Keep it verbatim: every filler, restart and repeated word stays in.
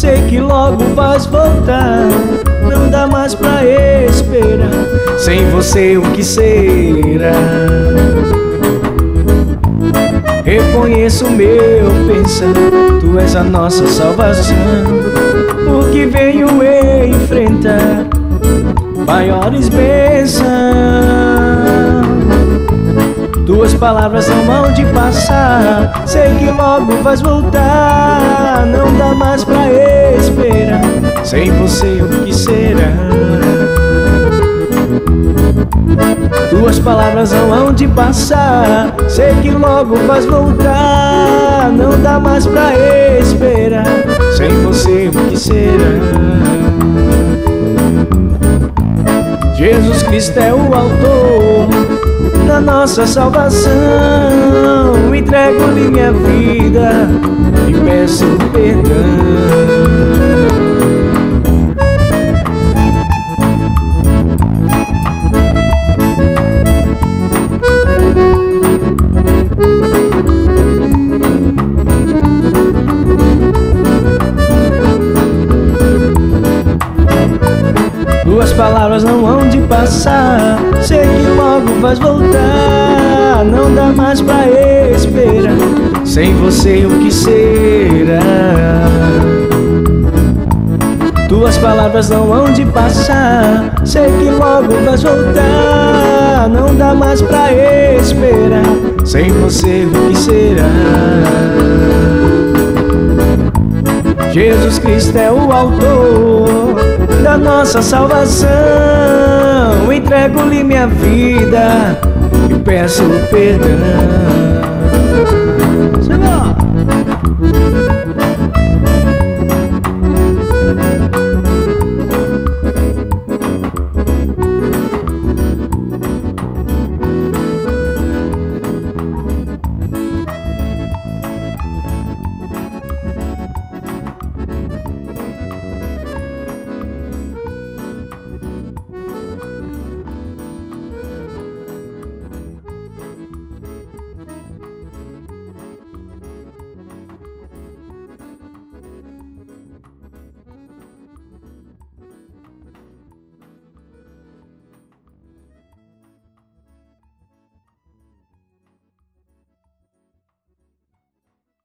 sei que logo vais voltar. Não dá mais pra esperar, sem você o que será? Reconheço meu pensar, tu és a nossa salvação. O que venho enfrentar, maiores bênçãos. Tuas palavras não vão de passar, sei que logo vais voltar. Não dá mais pra esperar, sem você o que será? Tuas palavras não vão de passar, sei que logo vais voltar. Não dá mais pra esperar, sem você o que será? Jesus Cristo é o autor da nossa salvação. Entrego-lhe minha vida e peço perdão. Tuas palavras não vão de passar, sei que logo vais voltar. Não dá mais pra esperar, sem você o que será? Tuas palavras não vão de passar, sei que logo vais voltar. Não dá mais pra esperar, sem você o que será? Jesus Cristo é o autor da nossa salvação. Entrego-lhe minha vida e peço perdão.